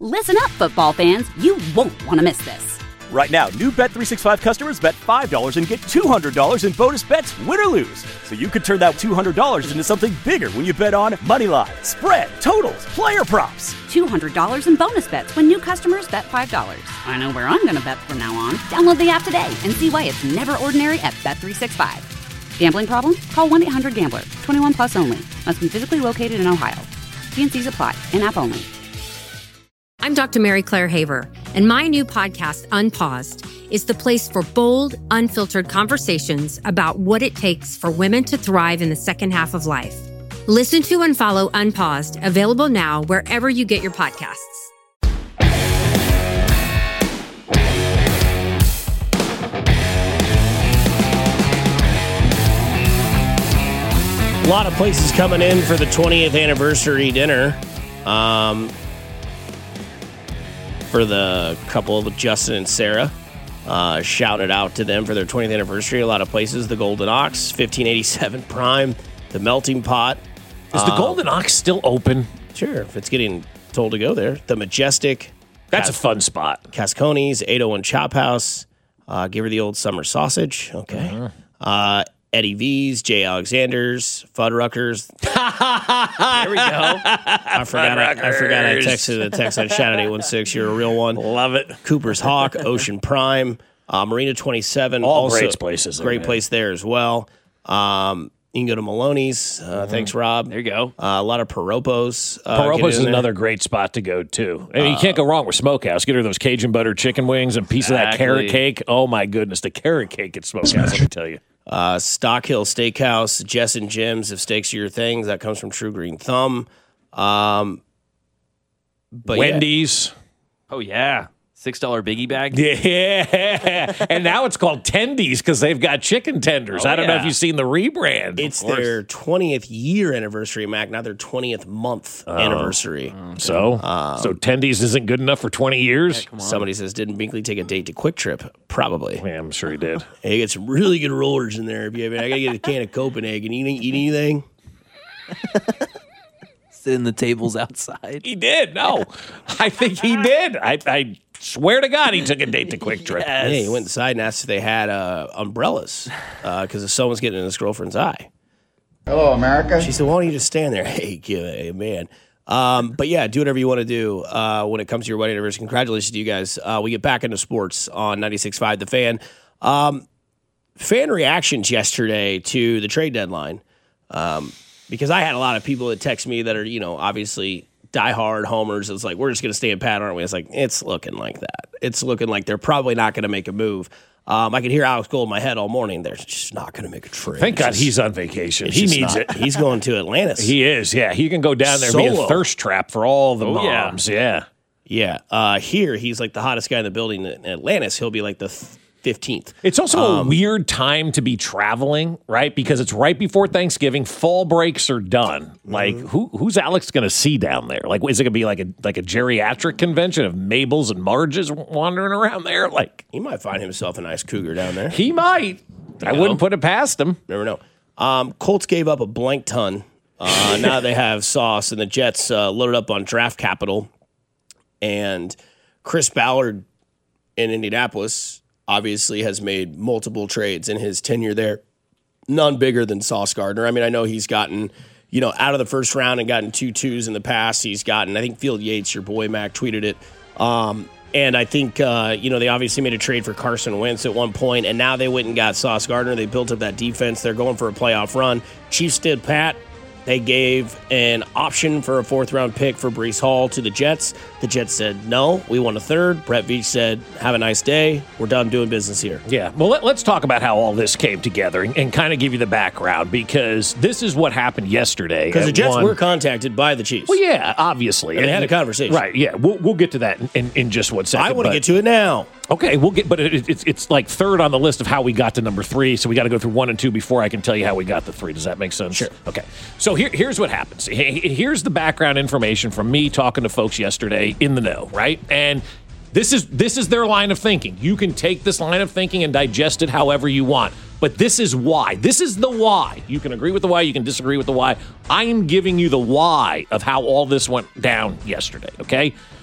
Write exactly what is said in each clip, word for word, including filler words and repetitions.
Listen up, football fans. You won't want to miss this. Right now, new Bet three sixty-five customers bet five dollars and get two hundred dollars in bonus bets, win or lose. So you could turn that two hundred dollars into something bigger when you bet on money line, spread, totals, player props. two hundred dollars in bonus bets when new customers bet five dollars. I know where I'm going to bet from now on. Download the app today and see why it's never ordinary at Bet three sixty-five. Gambling problem? Call one eight hundred gambler. twenty-one plus only. Must be physically located in Ohio. T and C's apply. In-app only. I'm Doctor Mary Claire Haver, and my new podcast, Unpaused, is the place for bold, unfiltered conversations about what it takes for women to thrive in the second half of life. Listen to and follow Unpaused, available now wherever you get your podcasts. A lot of places coming in for the twentieth anniversary dinner. Um... For the couple of Justin and Sarah, uh, shouting it out to them for their twentieth anniversary. A lot of places, the Golden Ox, fifteen eighty-seven Prime, the Melting Pot. Is the um, Golden Ox still open? Sure, if it's getting told to go there. The Majestic. That's Cas- a fun spot. Cascones, eight oh one Chop House. Uh, give her the old summer sausage. Okay. Uh-huh. Uh, Eddie V's, Jay Alexander's, Fuddruckers. There we go. I forgot I, I forgot I texted the text. I shouted eight one six. You're a real one. Love it. Cooper's Hawk, Ocean Prime, uh, Marina twenty-seven. All also great places. Great there, place there as well. Um, you can go to Maloney's. Uh, mm-hmm. Thanks, Rob. There you go. Uh, a lot of Paropos. Uh, Paropos is another great spot to go, too. I mean, uh, you can't go wrong with Smokehouse. Get her those Cajun butter chicken wings and a piece exactly. of that carrot cake. Oh, my goodness. The carrot cake at Smokehouse, let me tell you. Uh, Stock Hill Steakhouse, Jess and Jim's, if steaks are your things. That comes from True Green Thumb. Um, but Wendy's. Yeah. Oh, yeah. six dollar biggie bag. Yeah. And now it's called Tendies because they've got chicken tenders. Oh, I don't yeah. know if you've seen the rebrand. It's their twentieth year anniversary, Mac, not their twentieth month uh, anniversary. So? Um, so Tendies isn't good enough for twenty years? Yeah, somebody says, didn't Binkley take a date to Quick Trip? Probably. Yeah, I'm sure he did. Hey, get some really good rollers in there. If you, I, mean, I got to get a can of Copenhagen. Eat, eat anything? Sit in the tables outside. He did. No, I think he did. I, I swear to God, he took a date to Quick Trip. Yes. Yeah, he went inside and asked if they had uh, umbrellas because uh, someone's getting in his girlfriend's eye. Hello, America. She said, why don't you just stand there? Hey, hey man. Um, but yeah, do whatever you want to do uh, when it comes to your wedding anniversary. Congratulations to you guys. Uh, we get back into sports on ninety-six point five The Fan. Um, fan reactions yesterday to the trade deadline. Um, because I had a lot of people that text me that are, you know, obviously diehard homers. It's like, we're just going to stay in pat, aren't we? It's like, it's looking like that. It's looking like they're probably not going to make a move. Um, I could hear Alex Gold in my head all morning. They're just not going to make a trade. Thank God just, he's on vacation. He needs not. it. He's going to Atlantis. He is, yeah. He can go down there Solo. and be a thirst trap for all the oh, moms. Yeah. Yeah. yeah. Uh, here, he's like the hottest guy in the building. In Atlantis, he'll be like the th- fifteenth. It's also um, a weird time to be traveling, right? Because it's right before Thanksgiving. Fall breaks are done. Like, mm-hmm. who who's Alex going to see down there? Like, is it going to be like a like a geriatric convention of Mabels and Marges wandering around there? Like, he might find himself a nice cougar down there. He might. You I know? wouldn't put it past him. Never know. Um, Colts gave up a blank ton. Uh, now they have Sauce, and the Jets uh, loaded up on draft capital. And Chris Ballard in Indianapolis obviously has made multiple trades in his tenure there. None bigger than Sauce Gardner. I mean, I know he's gotten, you know, out of the first round and gotten two twos in the past. He's gotten, I think Field Yates, your boy Mac, tweeted it. Um, and I think, uh, you know, they obviously made a trade for Carson Wentz at one point, and now they went and got Sauce Gardner. They built up that defense. They're going for a playoff run. Chiefs did Pat. They gave an option for a fourth-round pick for Breece Hall to the Jets. The Jets said, no, we want a third. Brett Veach said, have a nice day. We're done doing business here. Yeah, well, let, let's talk about how all this came together and, and kind of give you the background, because this is what happened yesterday. Because the Jets one. were contacted by the Chiefs. Well, yeah, obviously. And, and they had a conversation. Right, yeah. We'll, we'll get to that in, in, in just one second. I want to get to it now. Okay, we'll get, but it, it's it's like third on the list of how we got to number three, so we got to go through one and two before I can tell you how we got to three. Does that make sense? Sure. Okay, so here, here's what happens. Here's the background information from me talking to folks yesterday in the know, right? And this is this is their line of thinking. You can take this line of thinking and digest it however you want, but this is why. This is the why. You can agree with the why, you can disagree with the why. I am giving you the why of how all this went down yesterday, okay?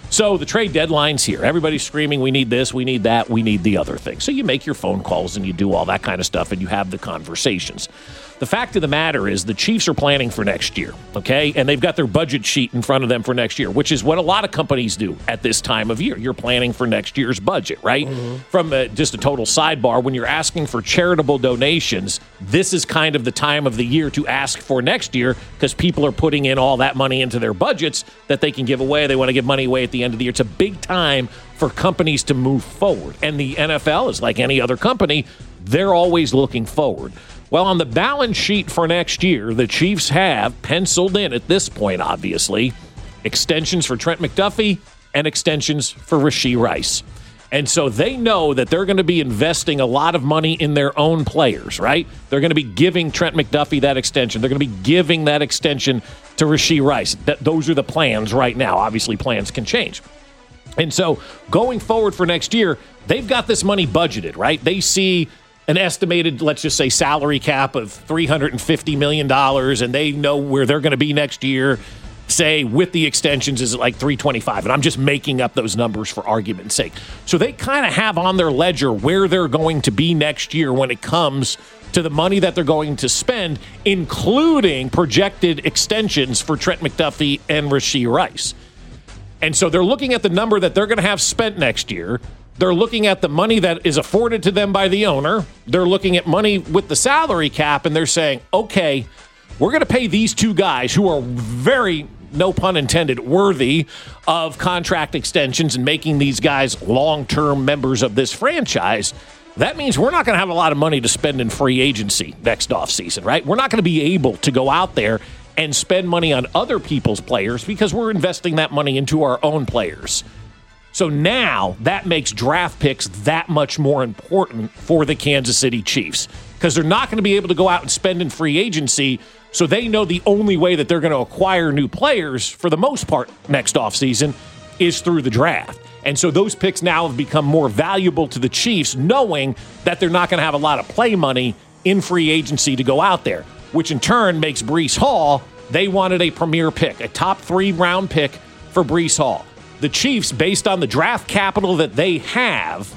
So the trade deadline's here. Everybody's screaming, we need this, we need that, we need the other thing. So you make your phone calls and you do all that kind of stuff and you have the conversations. The fact of the matter is the Chiefs are planning for next year, okay? And they've got their budget sheet in front of them for next year, which is what a lot of companies do at this time of year. You're planning for next year's budget, right? Mm-hmm. From a, just a total sidebar, when you're asking for charitable donations, this is kind of the time of the year to ask for next year because people are putting in all that money into their budgets that they can give away. They want to give money away at the end of the year. It's a big time for companies to move forward. And the N F L is like any other company. They're always looking forward. Well, on the balance sheet for next year, the Chiefs have penciled in at this point, obviously, extensions for Trent McDuffie and extensions for Rashee Rice. And so they know that they're going to be investing a lot of money in their own players, right? They're going to be giving Trent McDuffie that extension. They're going to be giving that extension to Rashee Rice. That, those are the plans right now. Obviously, plans can change. And so going forward for next year, they've got this money budgeted, right? They see an estimated, let's just say, salary cap of three hundred fifty million dollars, and they know where they're going to be next year, say, with the extensions is like three twenty-five. And I'm just making up those numbers for argument's sake. So they kind of have on their ledger where they're going to be next year when it comes to the money that they're going to spend, including projected extensions for Trent McDuffie and Rashee Rice. And so they're looking at the number that they're going to have spent next year. They're looking at the money that is afforded to them by the owner. They're looking at money with the salary cap, and they're saying, okay, we're going to pay these two guys who are very, no pun intended, worthy of contract extensions and making these guys long-term members of this franchise. That means we're not going to have a lot of money to spend in free agency next offseason, right? We're not going to be able to go out there and spend money on other people's players because we're investing that money into our own players. So now that makes draft picks that much more important for the Kansas City Chiefs because they're not going to be able to go out and spend in free agency. So they know the only way that they're going to acquire new players for the most part next offseason is through the draft. And so those picks now have become more valuable to the Chiefs, knowing that they're not going to have a lot of play money in free agency to go out there, which in turn makes Breece Hall, they wanted a premier pick, a top three round pick for Breece Hall. The Chiefs, based on the draft capital that they have,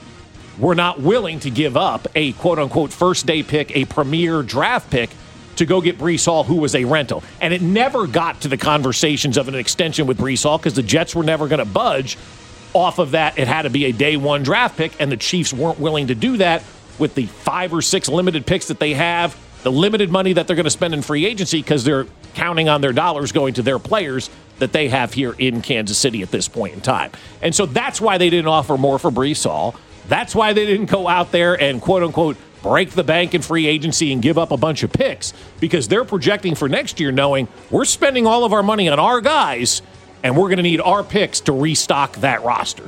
were not willing to give up a quote-unquote first-day pick, a premier draft pick, to go get Breece Hall, who was a rental. And it never got to the conversations of an extension with Breece Hall because the Jets were never going to budge off of that. It had to be a day one draft pick, and the Chiefs weren't willing to do that with the five or six limited picks that they have, the limited money that they're going to spend in free agency because they're counting on their dollars going to their players that they have here in Kansas City at this point in time. And so that's why they didn't offer more for Breece Hall. That's why they didn't go out there and quote-unquote break the bank in free agency and give up a bunch of picks because they're projecting for next year knowing we're spending all of our money on our guys and we're going to need our picks to restock that roster.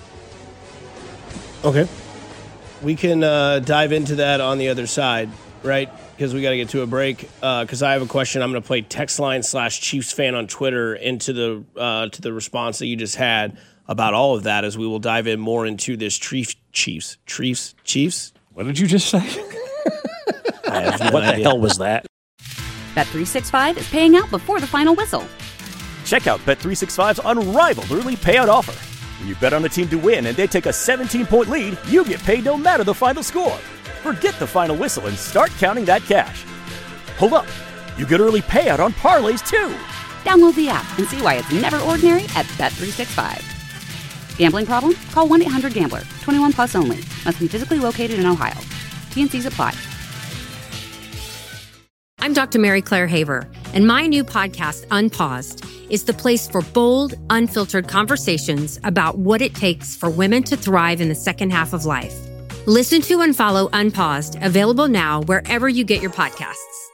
Okay. We can uh, dive into that on the other side, right? Because we got to get to a break. Because uh, I have a question. I'm going to play text line slash Chiefs fan on Twitter into the uh, to the response that you just had about all of that. As we will dive in more into this Chiefs, Chiefs, Chiefs, Chiefs. What did you just say? I have no what idea. the hell was that? Bet three sixty-five is paying out before the final whistle. Check out Bet three sixty-five's unrivaled early payout offer. When you bet on a team to win and they take a seventeen-point lead, you get paid no matter the final score. Forget the final whistle and start counting that cash. Hold up. You get early payout on parlays, too. Download the app and see why it's never ordinary at Bet three sixty-five. Gambling problem? Call one eight hundred gambler. twenty-one plus only. Must be physically located in Ohio. T and C's apply. I'm Doctor Mary Claire Haver, and my new podcast, Unpaused, is the place for bold, unfiltered conversations about what it takes for women to thrive in the second half of life. Listen to and follow Unpaused, available now wherever you get your podcasts.